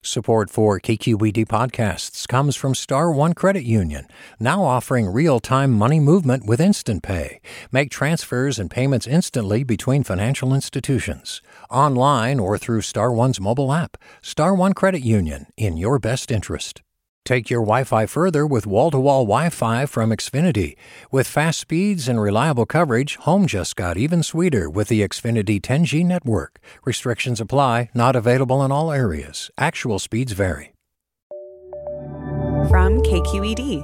Support for KQED podcasts comes from Star One Credit Union, now offering real-time money movement with Instant Pay. Make transfers and payments instantly between financial institutions, online or through Star One's mobile app. Star One Credit Union, in your best interest. Take your Wi-Fi further with wall-to-wall Wi-Fi from Xfinity. With fast speeds and reliable coverage, home just got even sweeter with the Xfinity 10G network. Restrictions apply, not available in all areas. Actual speeds vary. From KQED.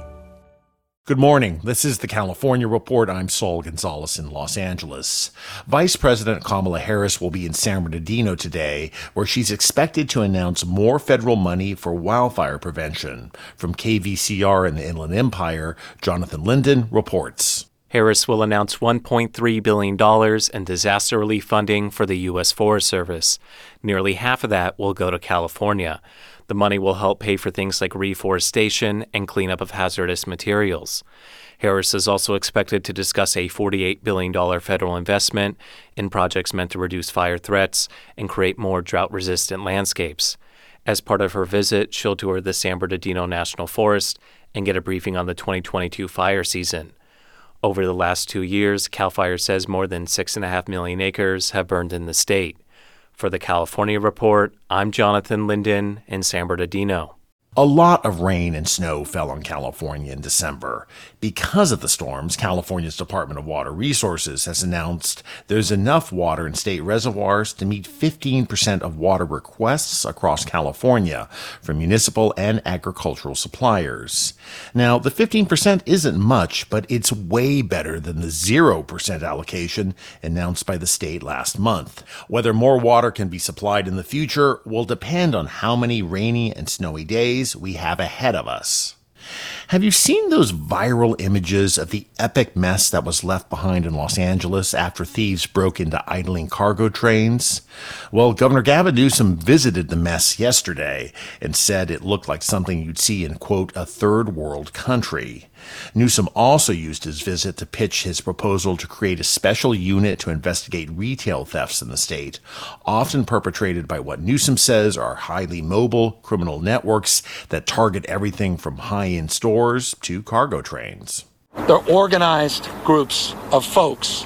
Good morning. This is the California Report. I'm Saul Gonzalez in Los Angeles. Vice President Kamala Harris will be in San Bernardino today, where she's expected to announce more federal money for wildfire prevention. From KVCR in the Inland Empire, Jonathan Linden reports. Harris will announce $1.3 billion in disaster relief funding for the U.S. Forest Service. Nearly half of that will go to California. The money will help pay for things like reforestation and cleanup of hazardous materials. Harris is also expected to discuss a $48 billion federal investment in projects meant to reduce fire threats and create more drought-resistant landscapes. As part of her visit, she'll tour the San Bernardino National Forest and get a briefing on the 2022 fire season. Over the last 2 years, CAL FIRE says more than 6.5 million acres have burned in the state. For the California Report, I'm Jonathan Linden in San Bernardino. A lot of rain and snow fell on California in December. Because of the storms, California's Department of Water Resources has announced there's enough water in state reservoirs to meet 15% of water requests across California from municipal and agricultural suppliers. Now, the 15% isn't much, but it's way better than the 0% allocation announced by the state last month. Whether more water can be supplied in the future will depend on how many rainy and snowy days we have ahead of us. Have you seen those viral images of the epic mess that was left behind in Los Angeles after thieves broke into idling cargo trains? Well, Governor Gavin Newsom visited the mess yesterday and said it looked like something you'd see in, quote, a third world country. Newsom also used his visit to pitch his proposal to create a special unit to investigate retail thefts in the state, often perpetrated by what Newsom says are highly mobile criminal networks that target everything from high-end stores to cargo trains. They're organized groups of folks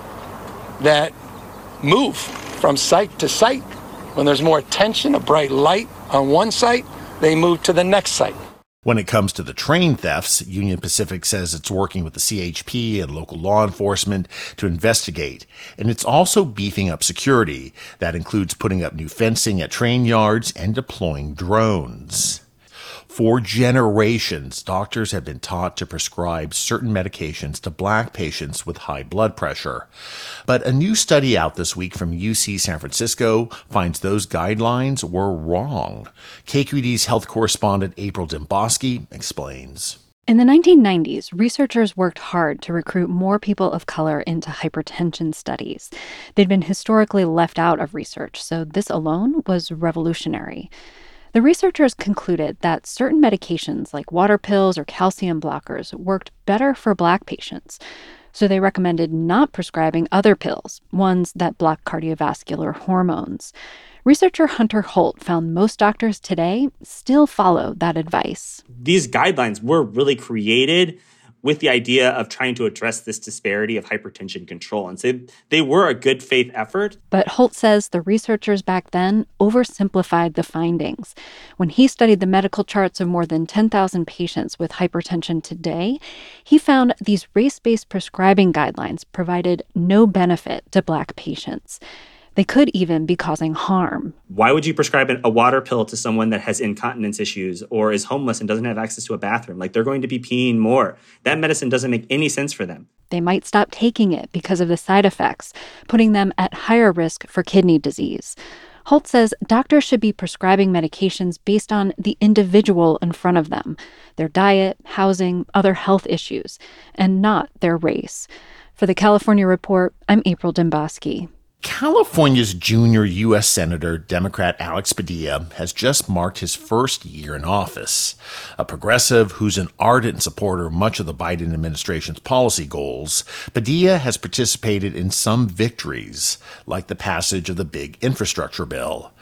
that move from site to site. When there's more attention, a bright light on one site, they move to the next site. When it comes to the train thefts, Union Pacific says it's working with the CHP and local law enforcement to investigate. And it's also beefing up security. That includes putting up new fencing at train yards and deploying drones. For generations, doctors have been taught to prescribe certain medications to Black patients with high blood pressure. But a new study out this week from UC San Francisco finds those guidelines were wrong. KQED's health correspondent April Dembosky explains. In the 1990s, researchers worked hard to recruit more people of color into hypertension studies. They'd been historically left out of research, so this alone was revolutionary. The researchers concluded that certain medications like water pills or calcium blockers worked better for Black patients. So they recommended not prescribing other pills, ones that block cardiovascular hormones. Researcher Hunter Holt found most doctors today still follow that advice. These guidelines were really created with the idea of trying to address this disparity of hypertension control. And so they were a good faith effort. But Holt says the researchers back then oversimplified the findings. When he studied the medical charts of more than 10,000 patients with hypertension today, he found these race-based prescribing guidelines provided no benefit to Black patients. They could even be causing harm. Why would you prescribe a water pill to someone that has incontinence issues or is homeless and doesn't have access to a bathroom? Like, they're going to be peeing more. That medicine doesn't make any sense for them. They might stop taking it because of the side effects, putting them at higher risk for kidney disease. Holt says doctors should be prescribing medications based on the individual in front of them, their diet, housing, other health issues, and not their race. For the California Report, I'm April Dembosky. California's junior U.S. Senator, Democrat Alex Padilla, has just marked his first year in office. A progressive who's an ardent supporter of much of the Biden administration's policy goals, Padilla has participated in some victories, like the passage of the big infrastructure bill.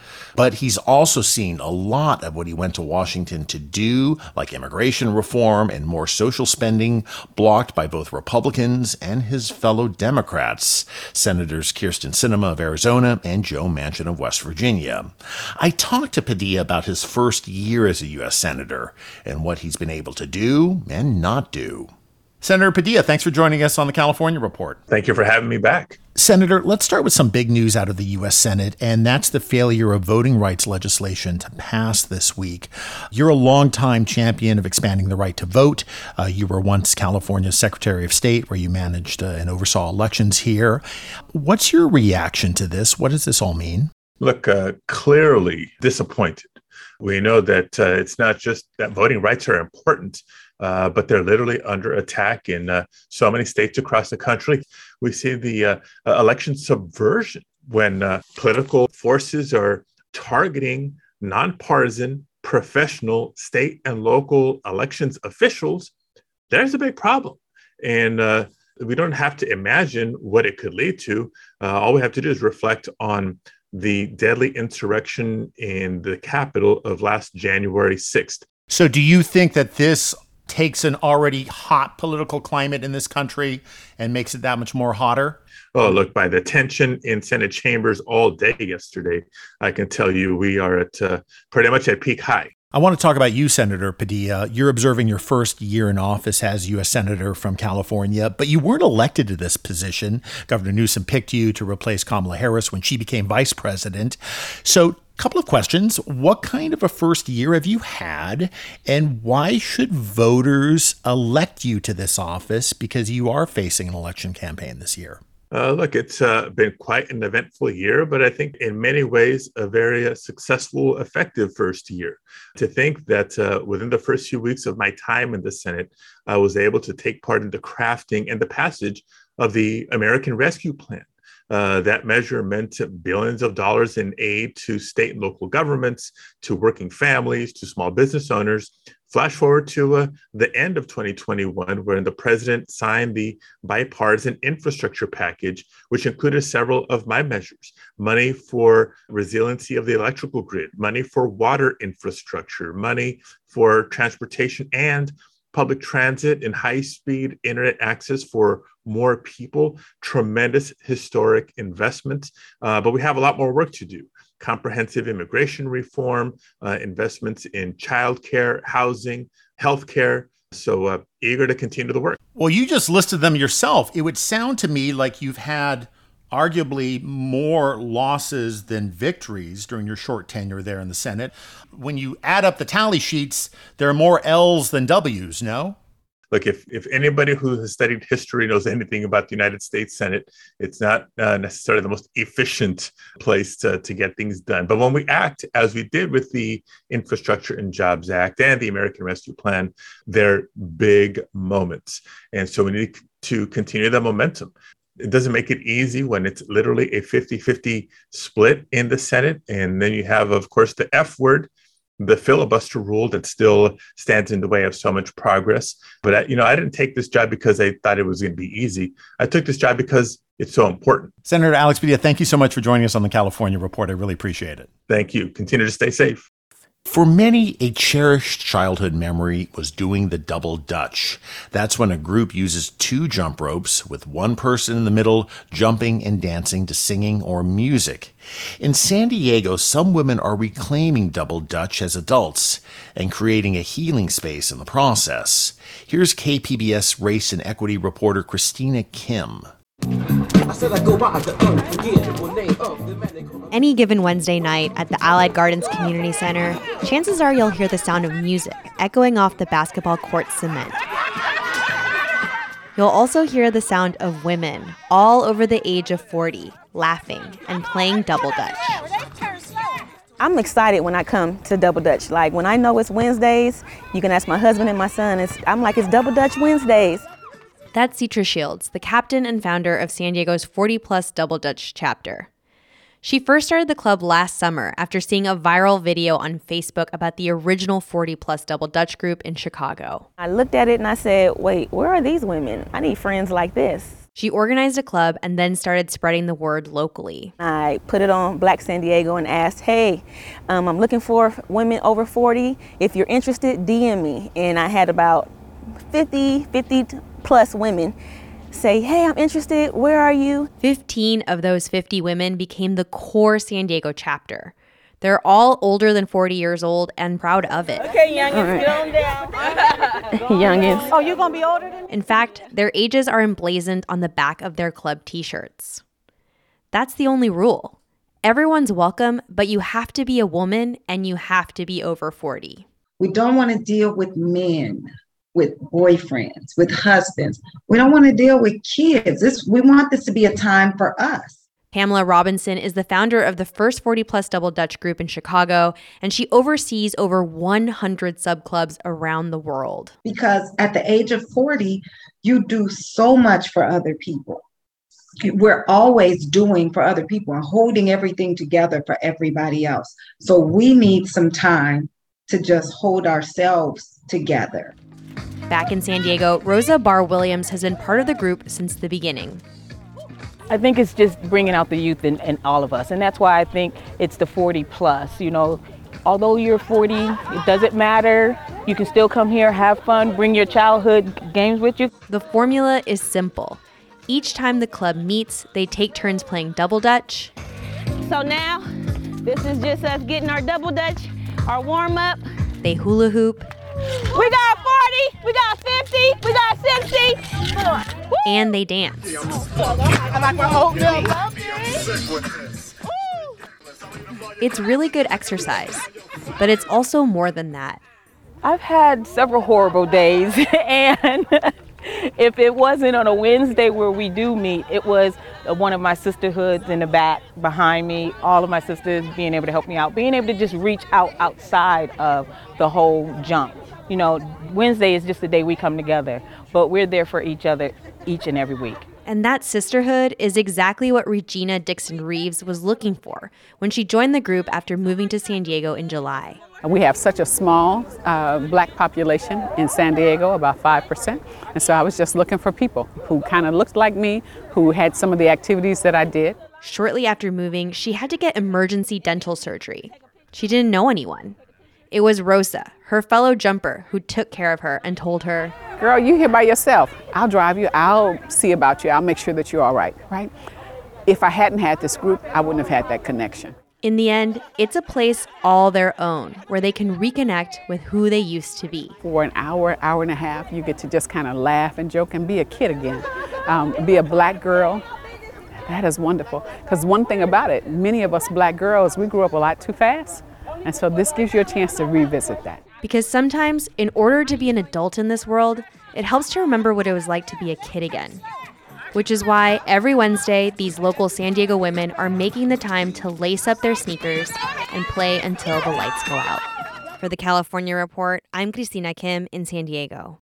But he's also seen a lot of what he went to Washington to do, like immigration reform and more social spending, blocked by both Republicans and his fellow Democrats, Senators Kyrsten Sinema of Arizona and Joe Manchin of West Virginia. I talked to Padilla about his first year as a U.S. Senator and what he's been able to do and not do. Senator Padilla, thanks for joining us on the California Report. Thank you for having me back. Senator, let's start with some big news out of the U.S. Senate, and that's the failure of voting rights legislation to pass this week. You're a longtime champion of expanding the right to vote. You were once California's Secretary of State, where you managed and oversaw elections here. What's your reaction to this? What does this all mean? Look, clearly disappointed. We know that it's not just that voting rights are important, but they're literally under attack in so many states across the country. We see the election subversion when political forces are targeting nonpartisan, professional state and local elections officials. There's a big problem. And we don't have to imagine what it could lead to. All we have to do is reflect on the deadly insurrection in the Capitol of last January 6th. So do you think that this takes an already hot political climate in this country and makes it that much more hotter? Oh, look, by the tension in Senate chambers all day yesterday, I can tell you we are at pretty much at peak high. I want to talk about you, Senator Padilla. You're observing your first year in office as U.S. Senator from California, but you weren't elected to this position. Governor Newsom picked you to replace Kamala Harris when she became vice president. So, couple of questions. What kind of a first year have you had, and why should voters elect you to this office, because you are facing an election campaign this year? Look, it's been quite an eventful year, but I think in many ways a very successful, effective first year. To think that within the first few weeks of my time in the Senate, I was able to take part in the crafting and the passage of the American Rescue Plan. That measure meant billions of dollars in aid to state and local governments, to working families, to small business owners. Flash forward to the end of 2021, when the president signed the bipartisan infrastructure package, which included several of my measures: money for resiliency of the electrical grid, money for water infrastructure, money for transportation and public transit and high-speed internet access for more people. Tremendous historic investments, but we have a lot more work to do. Comprehensive immigration reform, investments in childcare, housing, healthcare. So eager to continue the work. Well, you just listed them yourself. It would sound to me like you've had arguably more losses than victories during your short tenure there in the Senate. When you add up the tally sheets, there are more L's than W's, no? Look, if anybody who has studied history knows anything about the United States Senate, it's not necessarily the most efficient place to get things done. But when we act as we did with the Infrastructure and Jobs Act and the American Rescue Plan, they're big moments. And so we need to continue that momentum. It doesn't make it easy when it's literally a 50-50 split in the Senate. And then you have, of course, the F word, the filibuster rule that still stands in the way of so much progress. But, I didn't take this job because I thought it was going to be easy. I took this job because it's so important. Senator Alex Padilla, thank you so much for joining us on the California Report. I really appreciate it. Thank you. Continue to stay safe. For many, a cherished childhood memory was doing the double dutch. That's when a group uses two jump ropes with one person in the middle jumping and dancing to singing or music. In San Diego, some women are reclaiming double dutch as adults and creating a healing space in the process. Here's KPBS race and equity reporter Christina Kim. Any given Wednesday night at the Allied Gardens Community Center, chances are you'll hear the sound of music echoing off the basketball court cement. You'll also hear the sound of women all over the age of 40 laughing and playing double dutch. I'm excited when I come to Double Dutch. Like, when I know it's Wednesdays, you can ask my husband and my son. I'm like, it's Double Dutch Wednesdays. That's Citra Shields, the captain and founder of San Diego's 40-plus Double Dutch chapter. She first started the club last summer after seeing a viral video on Facebook about the original 40-plus Double Dutch group in Chicago. I looked at it and I said, wait, where are these women? I need friends like this. She organized a club and then started spreading the word locally. I put it on Black San Diego and asked, hey, I'm looking for women over 40. If you're interested, DM me. And I had about 50 plus women say, hey, I'm interested. Where are you? 15 of those 50 women became the core San Diego chapter. They're all older than 40 years old and proud of it. Okay, youngins, get on down. Youngins. Oh, you're going to be older than me? In fact, their ages are emblazoned on the back of their club t-shirts. That's the only rule. Everyone's welcome, but you have to be a woman and you have to be over 40. We don't want to deal with men, with boyfriends, with husbands. We don't want to deal with kids. We want this to be a time for us. Pamela Robinson is the founder of the first 40-plus Double Dutch group in Chicago, and she oversees over 100 subclubs around the world. Because at the age of 40, you do so much for other people. We're always doing for other people and holding everything together for everybody else. So we need some time to just hold ourselves together. Back in San Diego, Rosa Barr Williams has been part of the group since the beginning. I think it's just bringing out the youth in all of us. And that's why I think it's the 40 plus. You know, although you're 40, it doesn't matter. You can still come here, have fun, bring your childhood games with you. The formula is simple. Each time the club meets, they take turns playing Double Dutch. So now, this is just us getting our Double Dutch, our warm up. They hula hoop. We got 40, we got 50, we got 60. And they dance. It's really good exercise, but it's also more than that. I've had several horrible days, and if it wasn't on a Wednesday where we do meet, it was one of my sisterhoods in the back behind me, all of my sisters being able to help me out, being able to just reach out outside of the whole jump. You know, Wednesday is just the day we come together, but we're there for each other each and every week. And that sisterhood is exactly what Regina Dixon Reeves was looking for when she joined the group after moving to San Diego in July. We have such a small Black population in San Diego, about 5%. And so I was just looking for people who kind of looked like me, who had some of the activities that I did. Shortly after moving, she had to get emergency dental surgery. She didn't know anyone. It was Rosa, her fellow jumper, who took care of her and told her, girl, you here by yourself. I'll drive you. I'll see about you. I'll make sure that you're all right, right? If I hadn't had this group, I wouldn't have had that connection. In the end, it's a place all their own, where they can reconnect with who they used to be. For an hour, hour and a half, you get to just kind of laugh and joke and be a kid again. Be a Black girl. That is wonderful. Because one thing about it, many of us Black girls, we grew up a lot too fast. And so this gives you a chance to revisit that. Because sometimes, in order to be an adult in this world, it helps to remember what it was like to be a kid again. Which is why every Wednesday, these local San Diego women are making the time to lace up their sneakers and play until the lights go out. For the California Report, I'm Christina Kim in San Diego.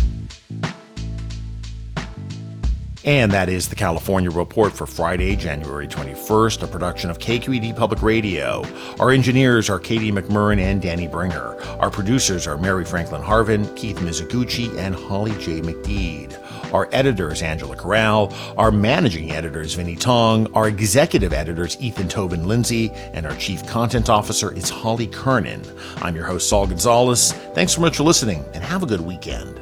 And that is the California Report for Friday, January 21st, a production of KQED Public Radio. Our engineers are Katie McMurrin and Danny Bringer. Our producers are Mary Franklin Harvin, Keith Mizuguchi, and Holly J. McDeed. Our editor is Angela Corral. Our managing editor is Vinnie Tong. Our executive editors, Ethan Tobin Lindsay. And our chief content officer is Holly Kernan. I'm your host, Saul Gonzalez. Thanks so much for listening, and have a good weekend.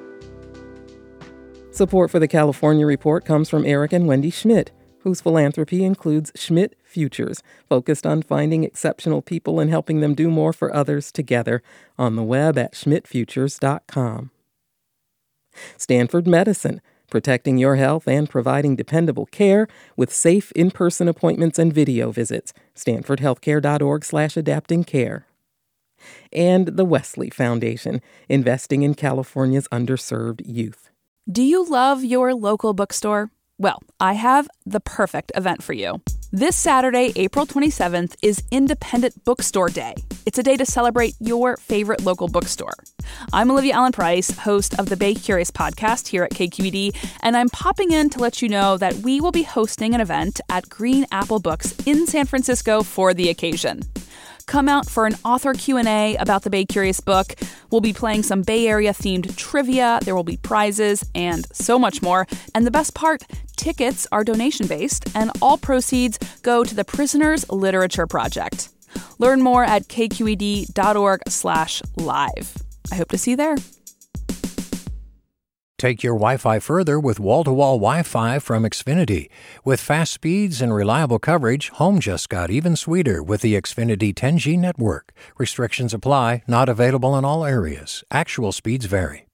Support for the California Report comes from Eric and Wendy Schmidt, whose philanthropy includes Schmidt Futures, focused on finding exceptional people and helping them do more for others together, on the web at schmidtfutures.com. Stanford Medicine, protecting your health and providing dependable care with safe in-person appointments and video visits. StanfordHealthcare.org/adaptingcare. And the Wesley Foundation, investing in California's underserved youth. Do you love your local bookstore? Well, I have the perfect event for you. This Saturday, April 27th, is Independent Bookstore Day. It's a day to celebrate your favorite local bookstore. I'm Olivia Allen Price, host of the Bay Curious podcast here at KQED, and I'm popping in to let you know that we will be hosting an event at Green Apple Books in San Francisco for the occasion. Come out for an author Q&A about the Bay Curious book. We'll be playing some Bay Area-themed trivia. There will be prizes and so much more. And the best part, tickets are donation-based, and all proceeds go to the Prisoners Literature Project. Learn more at kqed.org/live. I hope to see you there. Take your Wi-Fi further with wall-to-wall Wi-Fi from Xfinity. With fast speeds and reliable coverage, home just got even sweeter with the Xfinity 10G network. Restrictions apply, not available in all areas. Actual speeds vary.